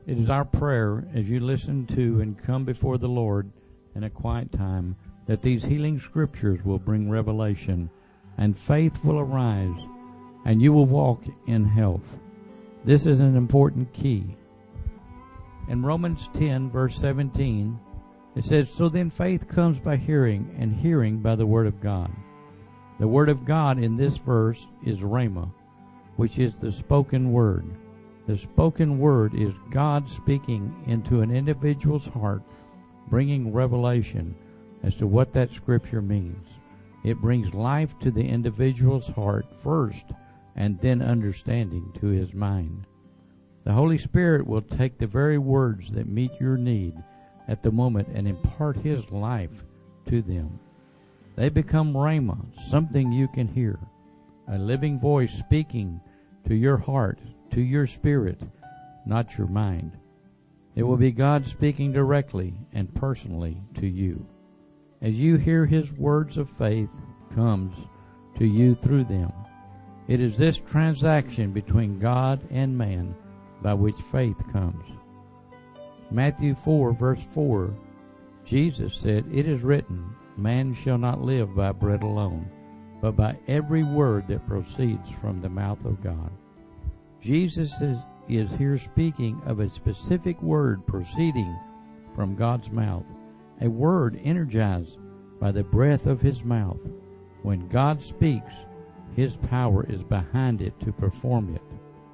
It is our prayer as you listen to and come before the Lord in a quiet time that these healing scriptures will bring revelation and faith will arise and you will walk in health. This is an important key. In Romans 10 verse 17, it says, "So then faith comes by hearing, and hearing by the word of God." The word of God in this verse is Rhema, which is the spoken word. The spoken word is God speaking into an individual's heart, bringing revelation as to what that scripture means. It brings life to the individual's heart first, and then understanding to his mind. The Holy Spirit will take the very words that meet your need at the moment and impart His life to them. They become Rhema, something you can hear, a living voice speaking to your heart, to your spirit, not your mind. It will be God speaking directly and personally to you. As you hear His words of faith comes to you through them. It is this transaction between God and man by which faith comes. Matthew 4 verse 4, Jesus said, "It is written, man shall not live by bread alone, but by every word that proceeds from the mouth of God." Jesus is here speaking of a specific word proceeding from God's mouth, a word energized by the breath of His mouth. When God speaks, His power is behind it to perform it.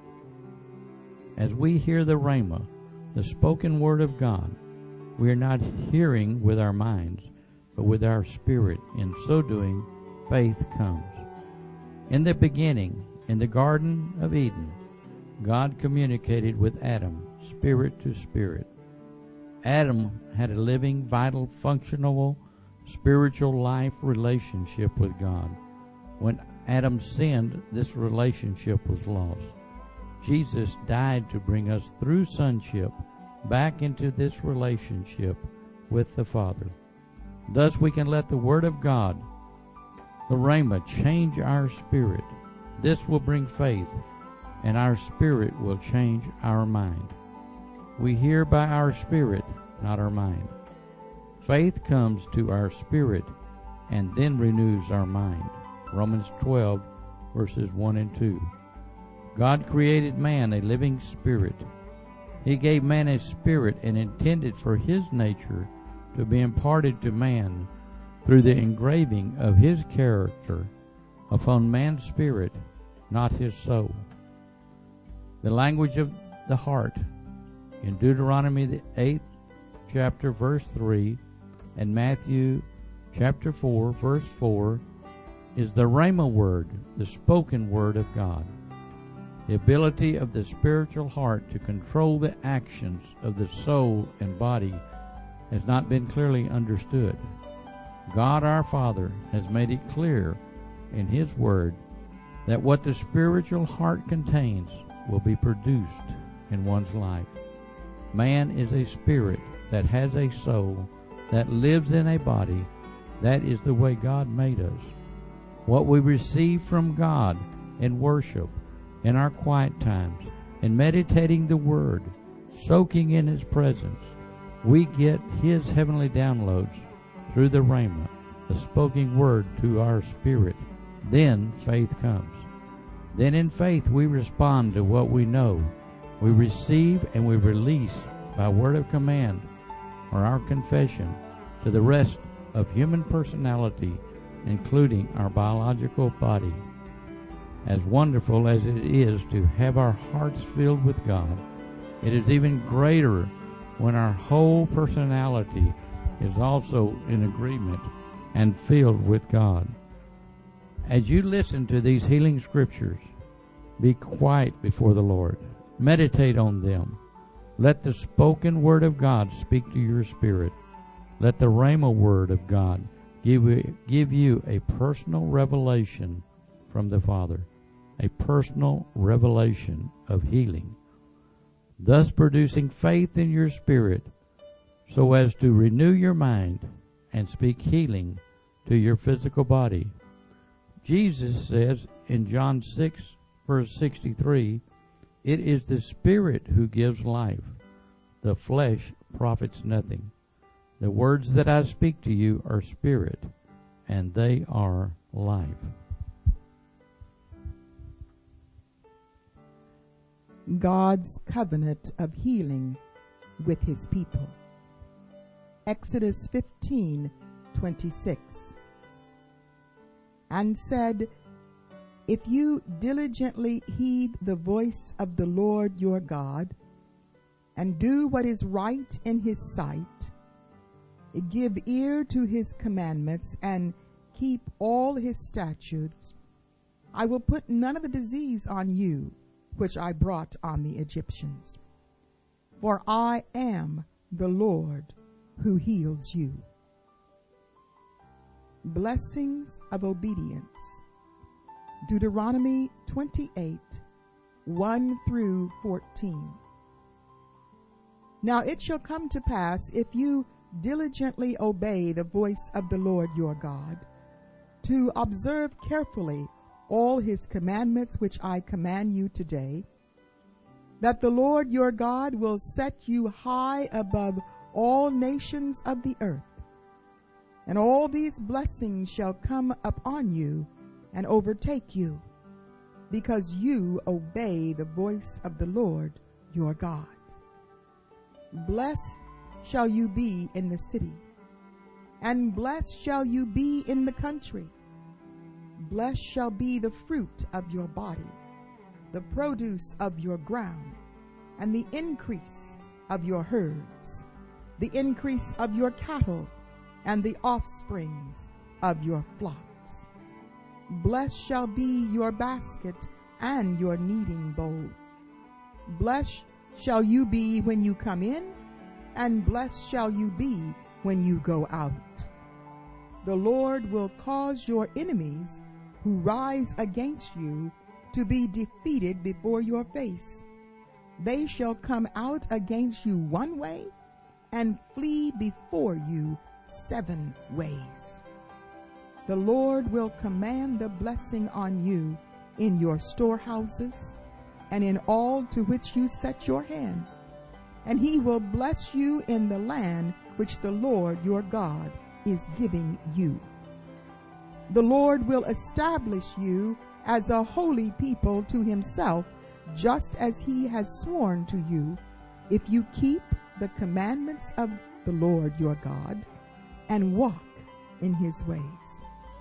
As we hear the Rhema, the spoken word of God, we are not hearing with our minds, but with our spirit. In so doing, faith comes. In the beginning, in the Garden of Eden, God communicated with Adam, spirit to spirit. Adam had a living, vital, functional, spiritual life relationship with God. When Adam sinned, this relationship was lost. Jesus died to bring us through sonship back into this relationship with the Father. Thus we can let the Word of God, the Rhema, change our spirit. This will bring faith, and our spirit will change our mind. We hear by our spirit, not our mind. Faith comes to our spirit and then renews our mind. Romans 12 verses 1 and 2. God created man a living spirit. He gave man a spirit and intended for his nature to be imparted to man through the engraving of his character upon man's spirit, not his soul. The language of the heart in Deuteronomy the 8th chapter verse 3 and Matthew chapter 4 verse 4 is the Rhema word, the spoken word of God. The ability of the spiritual heart to control the actions of the soul and body has not been clearly understood. God our Father has made it clear in His Word that what the spiritual heart contains will be produced in one's life. Man is a spirit that has a soul that lives in a body. That is the way God made us. What we receive from God in worship, in our quiet times, in meditating the Word, soaking in His presence, we get His heavenly downloads through the Rhema, the spoken word to our spirit. Then faith comes. Then in faith we respond to what we know. We receive and we release by word of command or our confession to the rest of human personality, including our biological body. As wonderful as it is to have our hearts filled with God, it is even greater when our whole personality is also in agreement and filled with God. As you listen to these healing scriptures, be quiet before the Lord. Meditate on them. Let the spoken word of God speak to your spirit. Let the Rhema word of God give you a personal revelation from the Father, a personal revelation of healing, thus producing faith in your spirit so as to renew your mind and speak healing to your physical body. Jesus says in John 6 verse 63, "It is the Spirit who gives life. the flesh profits nothing. The words that I speak to you are spirit, and they are life. God's covenant of healing with his people. Exodus 15:26. And said, if you diligently heed the voice of the Lord your God, and do what is right in his sight, give ear to his commandments, and keep all his statutes, I will put none of the disease on you which I brought on the Egyptians. For I am the Lord who heals you. Blessings of obedience. Deuteronomy 28:1-14. Now it shall come to pass, if you diligently obey the voice of the Lord your God, to observe carefully all his commandments which I command you today, that the Lord your God will set you high above all nations of the earth. And all these blessings shall come upon you and overtake you, because you obey the voice of the Lord your God. Blessed shall you be in the city, and blessed shall you be in the country. Blessed shall be the fruit of your body, the produce of your ground, and the increase of your herds, the increase of your cattle, and the offsprings of your flocks. Blessed shall be your basket and your kneading bowl. Blessed shall you be when you come in, and blessed shall you be when you go out. The Lord will cause your enemies who rise against you to be defeated before your face. They shall come out against you one way, and flee before you 7 ways. The Lord will command the blessing on you in your storehouses, and in all to which you set your hand. And he will bless you in the land which the Lord your God is giving you. The Lord will establish you as a holy people to himself, just as he has sworn to you, if you keep the commandments of the Lord your God and walk in his ways.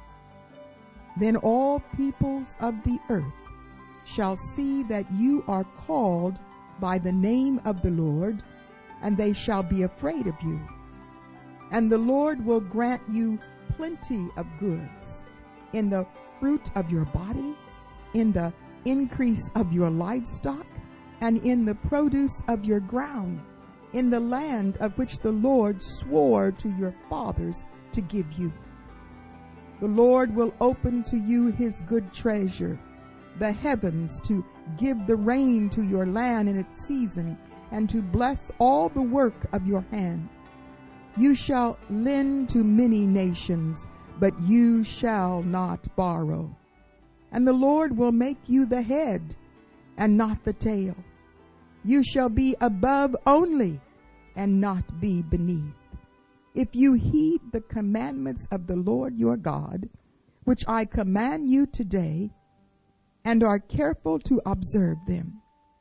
Then all peoples of the earth shall see that you are called by the name of the Lord, and they shall be afraid of you. And the Lord will grant you plenty of goods in the fruit of your body, in the increase of your livestock, and in the produce of your ground, in the land of which the Lord swore to your fathers to give you. The Lord will open to you his good treasure, the heavens, to give the rain to your land in its season, and to bless all the work of your hand. You shall lend to many nations, but you shall not borrow. And the Lord will make you the head and not the tail. You shall be above only and not be beneath. If you heed the commandments of the Lord your God, which I command you today, and are careful to observe them,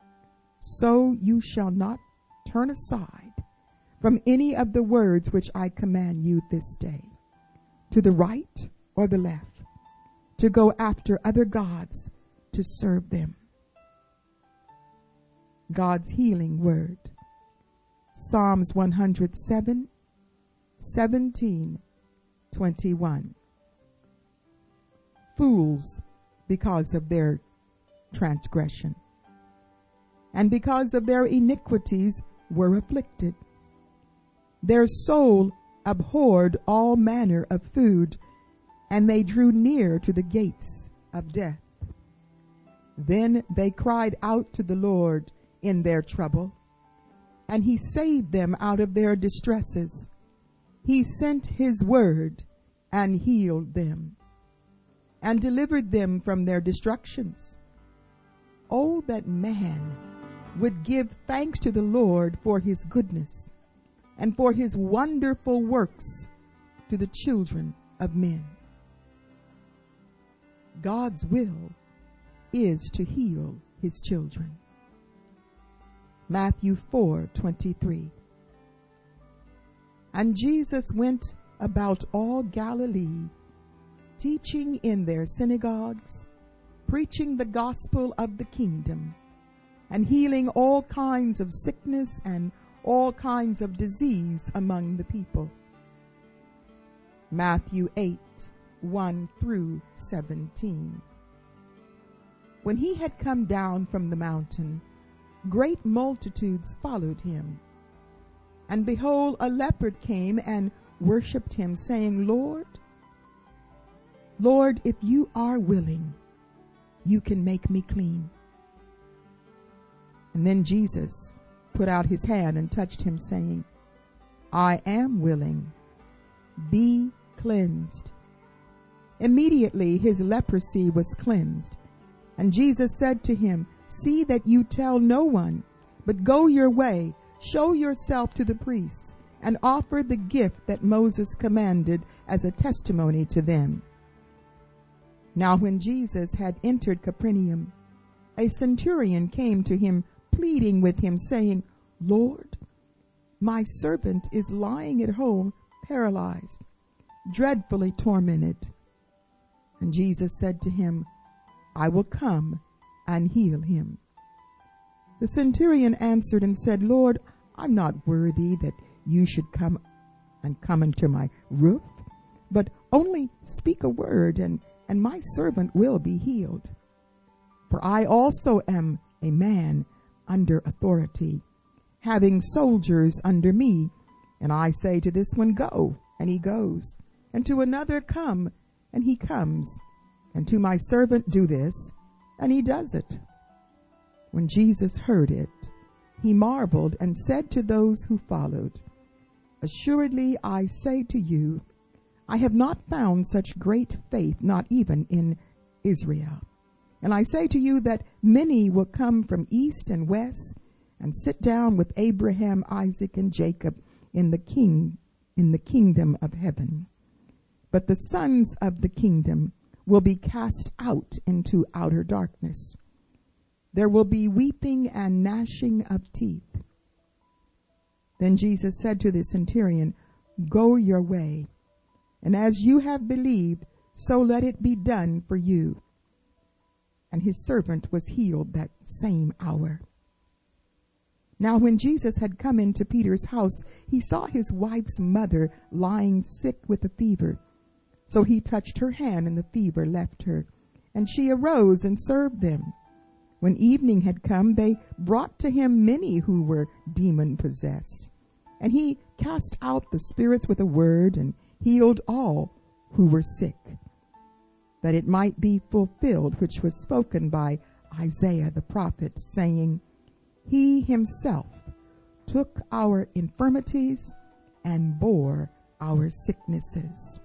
so you shall not turn aside from any of the words which I command you this day, to the right or the left, to go after other gods to serve them. God's healing word. Psalms 107, 17, 21. Fools, because of their transgression, and because of their iniquities, were afflicted. Their soul abhorred all manner of food, and they drew near to the gates of death. Then they cried out to the Lord in their trouble, and he saved them out of their distresses. He sent his word and healed them, and delivered them from their destructions. Oh, that man would give thanks to the Lord for his goodness and for his wonderful works to the children of men. God's will is to heal his children. Matthew 4:23. And Jesus went about all Galilee, teaching in their synagogues, preaching the gospel of the kingdom, and healing all kinds of sickness and all kinds of disease among the people. Matthew 8:1 through 17. When he had come down from the mountain, great multitudes followed him. And behold, a leopard came and worshipped him, saying, Lord, Lord, if you are willing, you can make me clean. And then Jesus put out his hand and touched him, saying, I am willing, be cleansed. Immediately his leprosy was cleansed. And Jesus said to him, See that you tell no one, but go your way, show yourself to the priests, and offer the gift that Moses commanded as a testimony to them. Now when Jesus had entered Capernaum, a centurion came to him, pleading with him, saying, Lord, my servant is lying at home, paralyzed, dreadfully tormented. And Jesus said to him, I will come and heal him. The centurion answered and said, Lord, I'm not worthy that you should come into my roof, but only speak a word, and my servant will be healed. For I also am a man under authority, having soldiers under me, and I say to this one, Go, and he goes, and to another, Come, and he comes, and to my servant, Do this, and he does it. When Jesus heard it, he marveled and said to those who followed, Assuredly I say to you, I have not found such great faith, not even in Israel. And I say to you that many will come from east and west and sit down with Abraham, Isaac, and Jacob in the kingdom of heaven. But the sons of the kingdom will be cast out into outer darkness. There will be weeping and gnashing of teeth. Then Jesus said to the centurion, Go your way, and as you have believed, so let it be done for you. And his servant was healed that same hour. Now when Jesus had come into Peter's house, he saw his wife's mother lying sick with a fever. So he touched her hand, and the fever left her, and she arose and served them. When evening had come, they brought to him many who were demon-possessed. And he cast out the spirits with a word, and healed all who were sick, that it might be fulfilled which was spoken by Isaiah the prophet, saying, He himself took our infirmities and bore our sicknesses.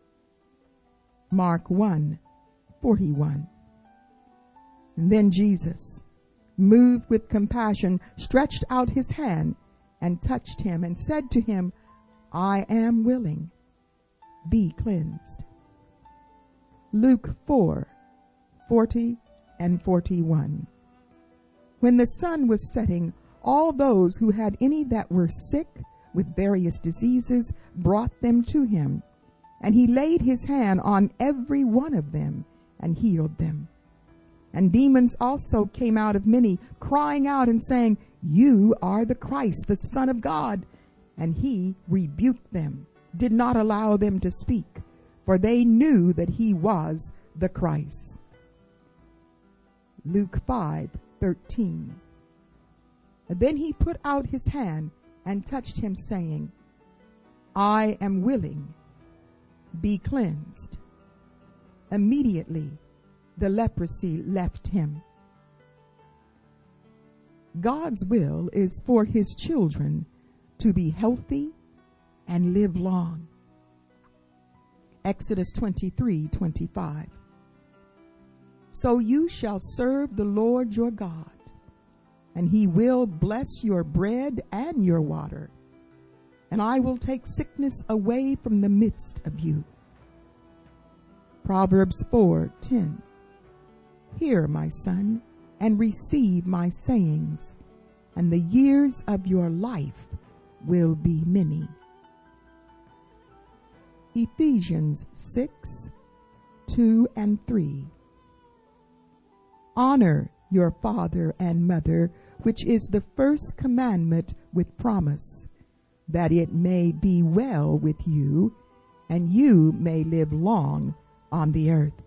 Mark 1:41. And then Jesus, moved with compassion, stretched out his hand and touched him and said to him, I am willing, be cleansed. Luke 4:40 and 41. When the sun was setting, all those who had any that were sick with various diseases brought them to him, and he laid his hand on every one of them and healed them. And demons also came out of many, crying out and saying, You are the Christ, the Son of God. And he rebuked them, did not allow them to speak, for they knew that he was the Christ. Luke 5:13. And then he put out his hand and touched him, saying, I am willing, be cleansed. Immediately the leprosy left him. God's will is for his children to be healthy and live long. Exodus 23:25. So you shall serve the Lord your God, and he will bless your bread and your water. And I will take sickness away from the midst of you. Proverbs 4:10. Hear, my son, and receive my sayings, and the years of your life will be many. Ephesians 6:2 and 3. Honor your father and mother, which is the first commandment with promise, that it may be well with you, and you may live long on the earth.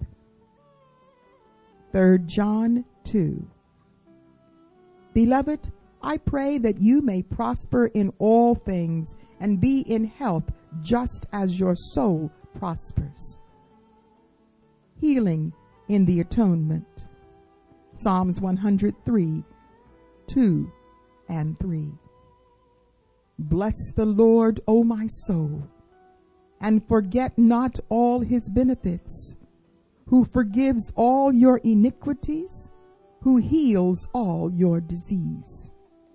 3 John 2. Beloved, I pray that you may prosper in all things and be in health just as your soul prospers. Healing in the atonement. Psalms 103:2 and 3. Bless the Lord, O my soul, and forget not all his benefits, who forgives all your iniquities, who heals all your disease.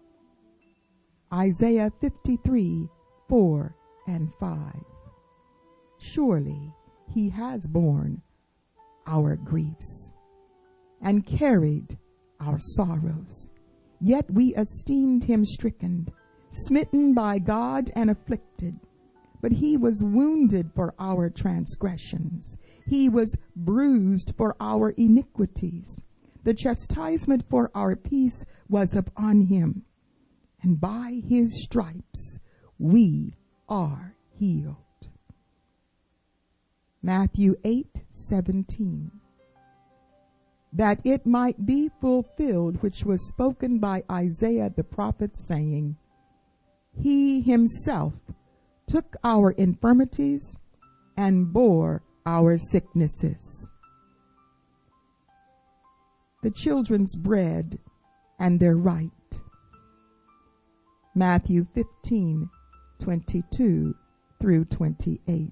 Isaiah 53:4 and 5. Surely he has borne our griefs and carried our sorrows, yet we esteemed him stricken, smitten by God and afflicted. But he was wounded for our transgressions, he was bruised for our iniquities. The chastisement for our peace was upon him, and by his stripes we are healed. Matthew 8:17. That it might be fulfilled which was spoken by Isaiah the prophet, saying, He himself took our infirmities and bore our sicknesses. The children's bread and their right. Matthew 15:22 through 28.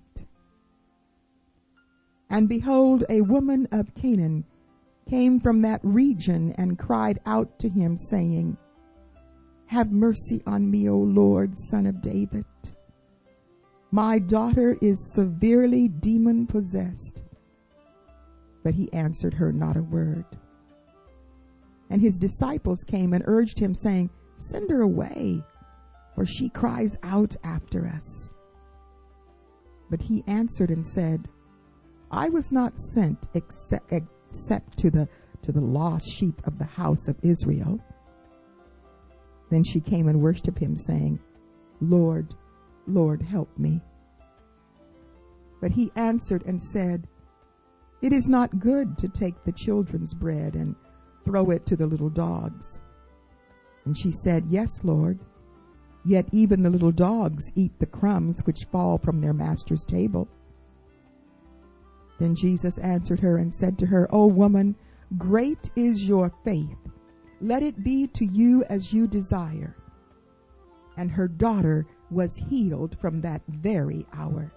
And behold, a woman of Canaan came from that region and cried out to him, saying, Have mercy on me, O Lord, Son of David. My daughter is severely demon-possessed. But he answered her not a word. And his disciples came and urged him, saying, Send her away, for she cries out after us. But he answered and said, I was not sent except to the lost sheep of the house of Israel. Then she came and worshipped him, saying, Lord, Lord, help me. But he answered and said, It is not good to take the children's bread and throw it to the little dogs. And she said, Yes, Lord, yet even the little dogs eat the crumbs which fall from their master's table. Then Jesus answered her and said to her, O woman, great is your faith. Let it be to you as you desire. And her daughter was healed from that very hour.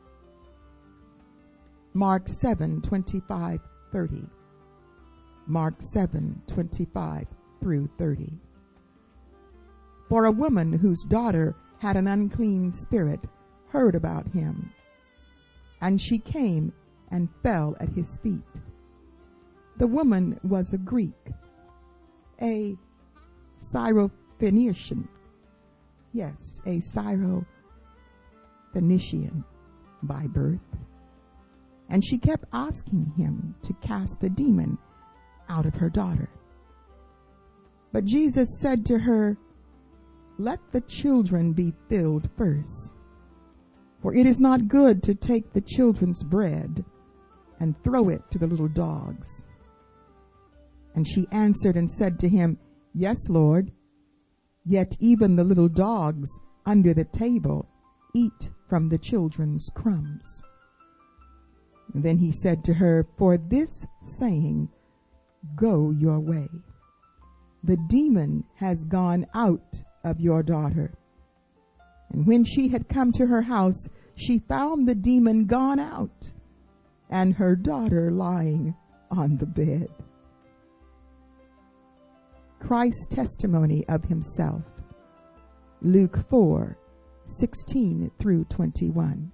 Mark 7:25-30. Mark 7:25 through 30. For a woman whose daughter had an unclean spirit heard about him, and she came and fell at his feet. The woman was a Greek, a Syrophoenician. Yes, a Syrophoenician by birth. And she kept asking him to cast the demon out of her daughter. But Jesus said to her, Let the children be filled first, for it is not good to take the children's bread and throw it to the little dogs. And she answered and said to him, Yes, Lord, yet even the little dogs under the table eat from the children's crumbs. And then he said to her, For this saying, go your way. The demon has gone out of your daughter. And when she had come to her house, she found the demon gone out, and her daughter lying on the bed. Christ's testimony of himself. Luke 4:16 through 21.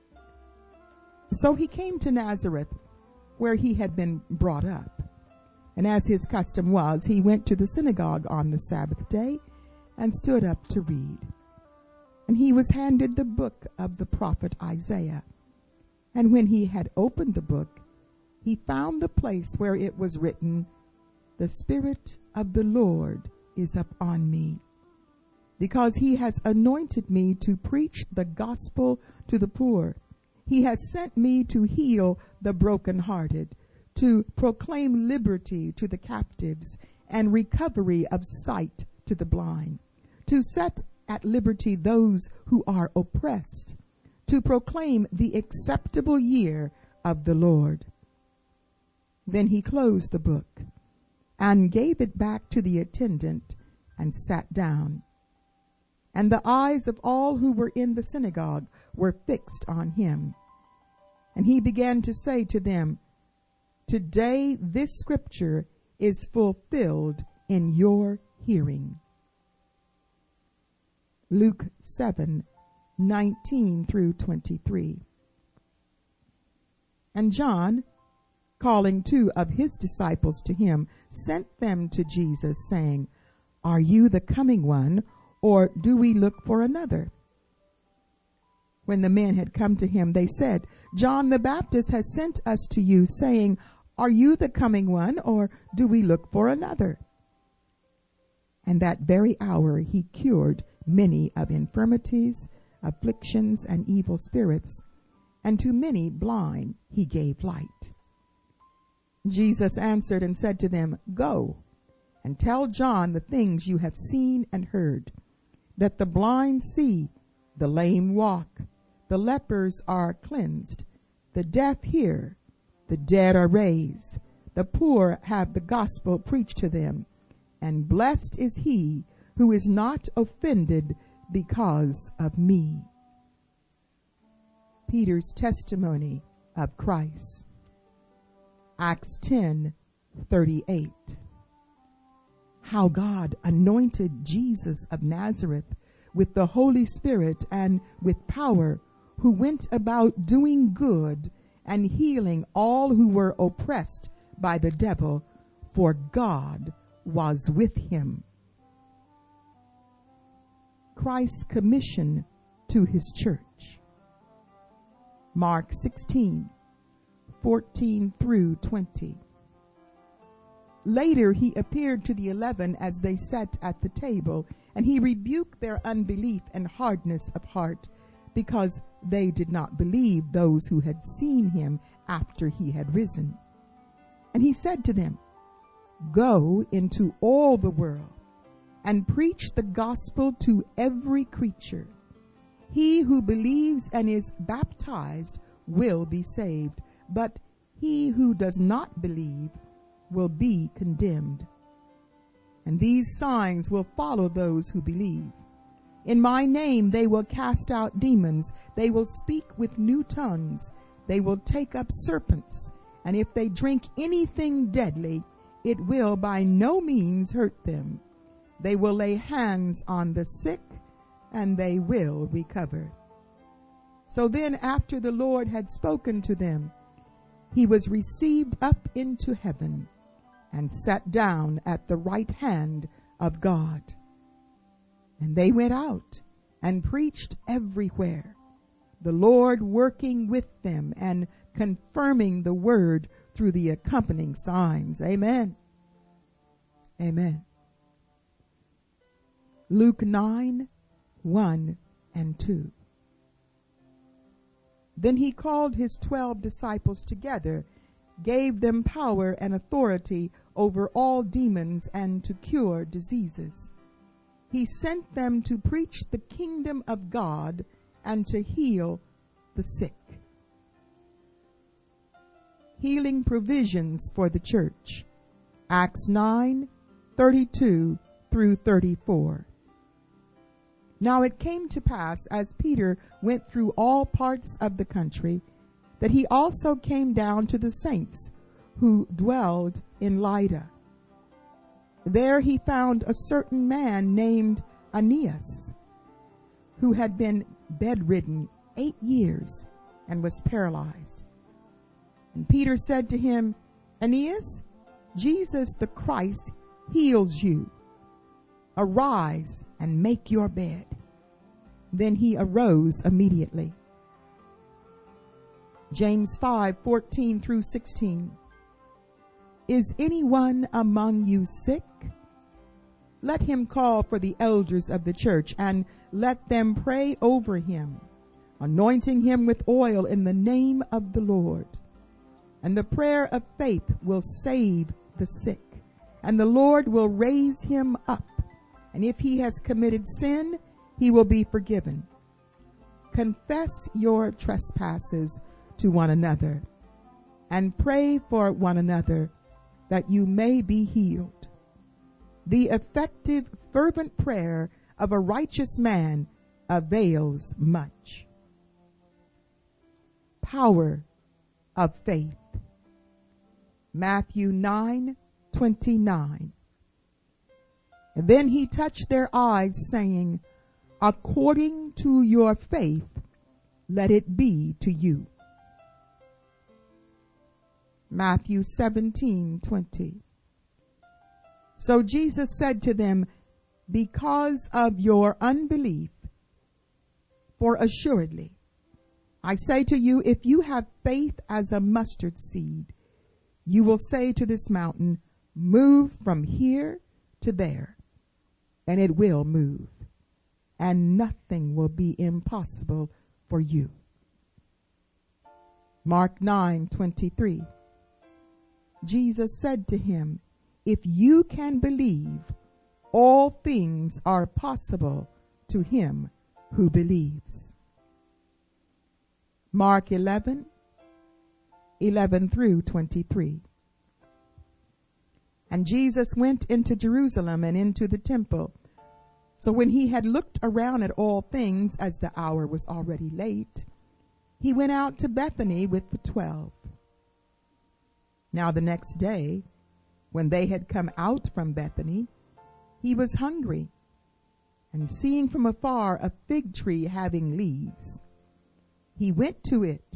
So he came to Nazareth, where he had been brought up. And as his custom was, he went to the synagogue on the Sabbath day and stood up to read. And he was handed the book of the prophet Isaiah. And when he had opened the book, he found the place where it was written, "The Spirit of the Lord is upon me, because he has anointed me to preach the gospel to the poor. He has sent me to heal the brokenhearted, to proclaim liberty to the captives and recovery of sight to the blind, to set at liberty those who are oppressed, to proclaim the acceptable year of the Lord." Then he closed the book and gave it back to the attendant and sat down. And the eyes of all who were in the synagogue were fixed on him. And he began to say to them, "Today this scripture is fulfilled in your hearing." Luke 7:19 through 23. And John, calling 2 of his disciples to him, sent them to Jesus, saying, "Are you the coming one, or do we look for another?" When the men had come to him, they said, "John the Baptist has sent us to you, saying, 'Are you the coming one, or do we look for another?'" And that very hour he cured many of infirmities, afflictions, and evil spirits, and to many blind he gave light. Jesus answered and said to them, "Go and tell John the things you have seen and heard, that the blind see, the lame walk, the lepers are cleansed, the deaf hear, the dead are raised, the poor have the gospel preached to them, and blessed is he who is not offended because of me." Peter's testimony of Christ. Acts 10:38. How God anointed Jesus of Nazareth with the Holy Spirit and with power, who went about doing good and healing all who were oppressed by the devil, for God was with him. Christ's commission to his church. Mark 16:14 through 20. Later he appeared to the 11 as they sat at the table, and he rebuked their unbelief and hardness of heart, because they did not believe those who had seen him after he had risen. And he said to them, "Go into all the world and preach the gospel to every creature. He who believes and is baptized will be saved, but he who does not believe will be condemned. And these signs will follow those who believe. In my name they will cast out demons. They will speak with new tongues. They will take up serpents. And if they drink anything deadly, it will by no means hurt them. They will lay hands on the sick, and they will recover." So then, after the Lord had spoken to them, he was received up into heaven and sat down at the right hand of God. And they went out and preached everywhere, the Lord working with them and confirming the word through the accompanying signs. Amen. Amen. Luke 9:1 and 2. Then he called his 12 disciples together, gave them power and authority over all demons and to cure diseases. He sent them to preach the kingdom of God and to heal the sick. Healing provisions for the church. Acts 9:32 through 34. Now it came to pass, as Peter went through all parts of the country, that he also came down to the saints who dwelled in Lydda. There he found a certain man named Aeneas, who had been bedridden 8 years and was paralyzed. And Peter said to him, Aeneas, Jesus the Christ heals you. Arise and make your bed. Then he arose immediately. James 5:14 through 16. Is anyone among you sick? Let him call for the elders of the church, and let them pray over him, anointing him with oil in the name of the Lord. And the prayer of faith will save the sick, and the Lord will raise him up. And if he has committed sin, he will be forgiven. Confess your trespasses to one another, and pray for one another, that you may be healed. The effective, fervent prayer of a righteous man avails much. Power of faith. Matthew 9:29. Then he touched their eyes, saying, according to your faith, let it be to you. Matthew 17:20. So Jesus said to them, because of your unbelief, for assuredly, I say to you, if you have faith as a mustard seed, you will say to this mountain, move from here to there, and it will move, and nothing will be impossible for you. Mark 9:23. Jesus said to him, if you can believe, all things are possible to him who believes. Mark 11:11 through 23. And Jesus went into Jerusalem and into the temple. So when he had looked around at all things, as the hour was already late, he went out to Bethany with the 12. Now the next day, when they had come out from Bethany, he was hungry, and seeing from afar a fig tree having leaves, he went to it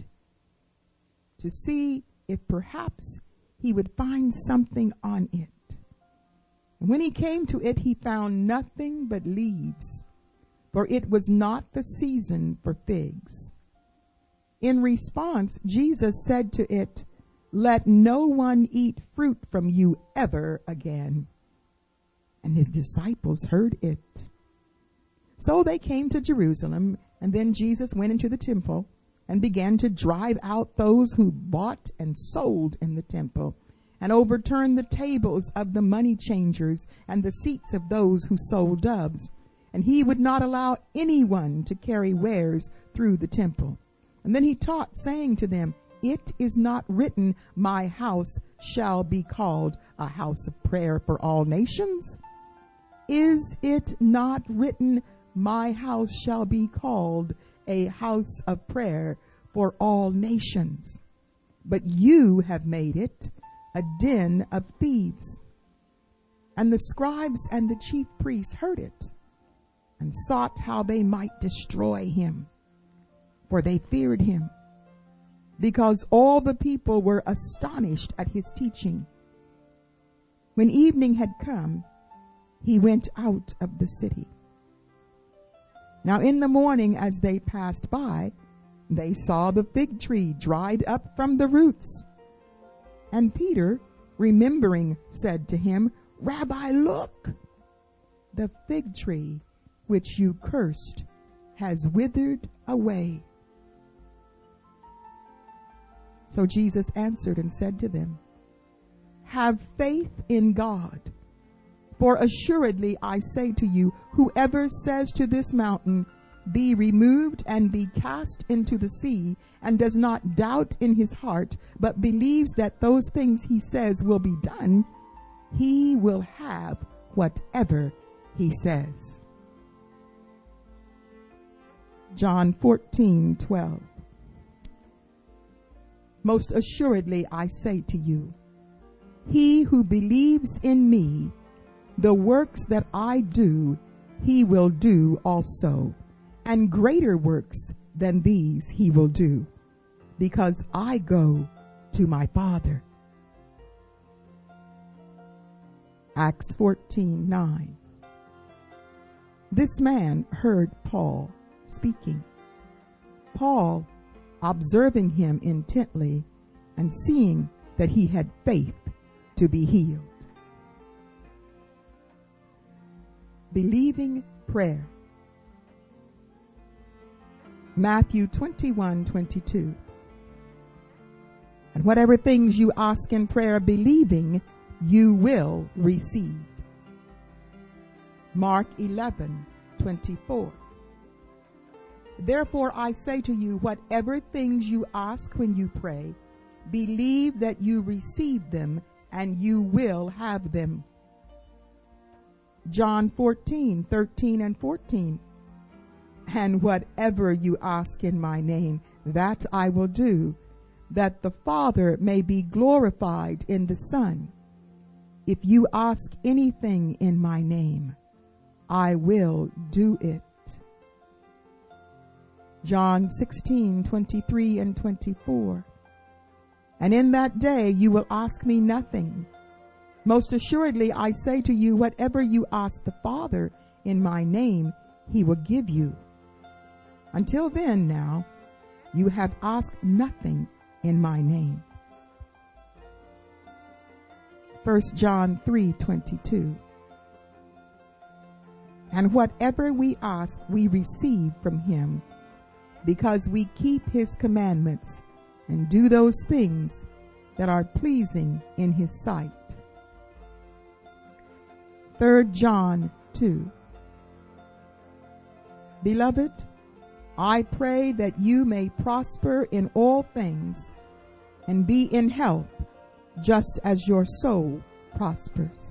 to see if perhaps he would find something on it. And when he came to it, he found nothing but leaves, for it was not the season for figs. In response, Jesus said to it, let no one eat fruit from you ever again. And his disciples heard it. So they came to Jerusalem, and then Jesus went into the temple and began to drive out those who bought and sold in the temple, and overturned the tables of the money changers and the seats of those who sold doves. And he would not allow anyone to carry wares through the temple. And then he taught, saying to them, it is not written, my house shall be called a house of prayer for all nations? Is it not written, my house shall be called a house of prayer for all nations? But you have made it a den of thieves. And the scribes and the chief priests heard it, and sought how they might destroy him, for they feared him, because all the people were astonished at his teaching. When evening had come, he went out of the city. Now in the morning, as they passed by, they saw the fig tree dried up from the roots. And Peter, remembering, said to him, Rabbi, look, the fig tree which you cursed has withered away. So Jesus answered and said to them, have faith in God. For assuredly I say to you, whoever says to this mountain, be removed and be cast into the sea, and does not doubt in his heart, but believes that those things he says will be done, he will have whatever he says. John 14:12. Most assuredly I say to you, he who believes in me The works that I do, he will do also, and greater works than these he will do, because I go to my Father. Acts 14:9. This man heard Paul speaking. Paul, observing him intently and seeing that he had faith to be healed. Believing prayer. Matthew 21:22. And whatever things you ask in prayer, believing, you will receive. Mark 11:24. Therefore I say to you, whatever things you ask when you pray, believe that you receive them, and you will have them. John 14:13 and 14. And whatever you ask in my name, that I will do, that the Father may be glorified in the Son. If you ask anything in my name, I will do it. John 16:23 and 24. And in that day you will ask me nothing. Most assuredly I say to you, whatever you ask the Father in my name, he will give you. Until then now, you have asked nothing in my name. 1 John 3:22. And whatever we ask, we receive from him, because we keep his commandments and do those things that are pleasing in his sight. 3 John 2. Beloved, I pray that you may prosper in all things and be in health, just as your soul prospers.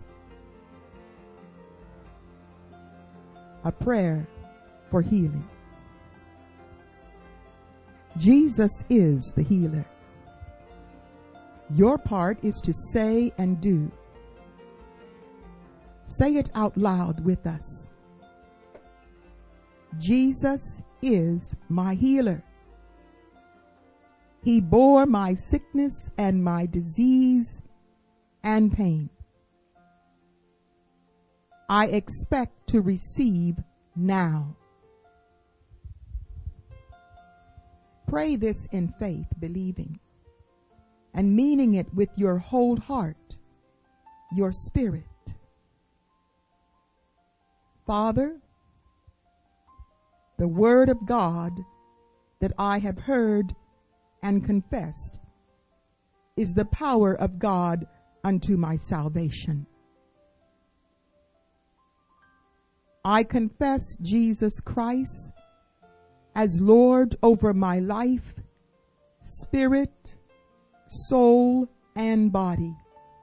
A prayer for healing. Jesus is the healer. Your part is to say and do. Say it out loud with us. Jesus is my healer. He bore my sickness and my disease and pain. I expect to receive now. Pray this in faith, believing, and meaning it with your whole heart, your spirit. Father, the word of God that I have heard and confessed is the power of God unto my salvation. I confess Jesus Christ as Lord over my life, spirit, soul, and body.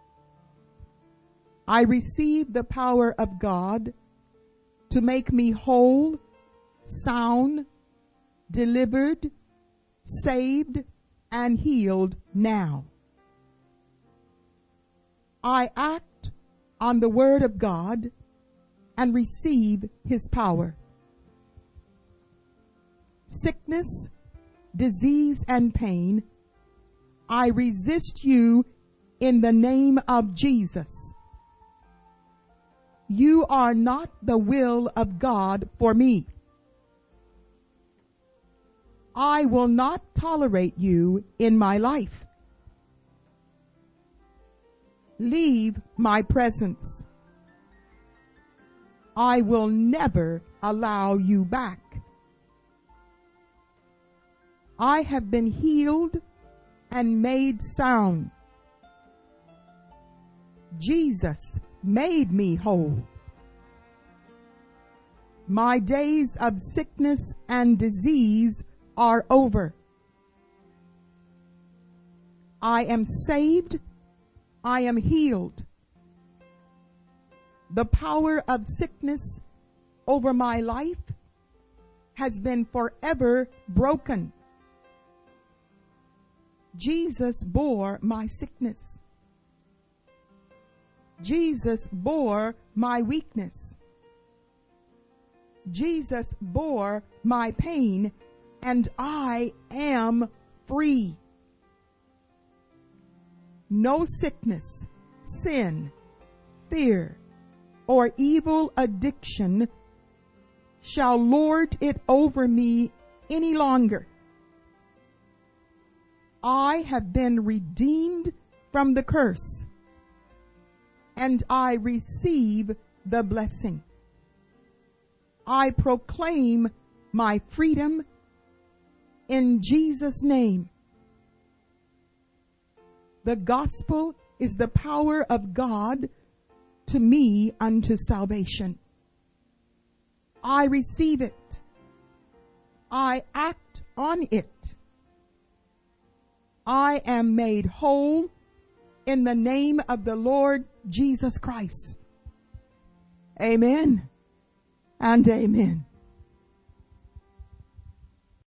I receive the power of God to make me whole, sound, delivered, saved, and healed now. I act on the word of God and receive his power. Sickness, disease, and pain, I resist you in the name of Jesus. You are not the will of God for me. I will not tolerate you in my life. Leave my presence. I will never allow you back. I have been healed and made sound. Jesus made me whole. My days of sickness and disease are over. I am saved. I am healed. The power of sickness over my life has been forever broken. Jesus bore my sickness. Jesus bore my weakness. Jesus bore my pain, and I am free. No sickness, sin, fear, or evil addiction shall lord it over me any longer. I have been redeemed from the curse, and I receive the blessing. I proclaim my freedom in Jesus' name. The gospel is the power of God to me unto salvation. I receive it. I act on it. I am made whole in the name of the Lord Jesus Christ. Amen and amen.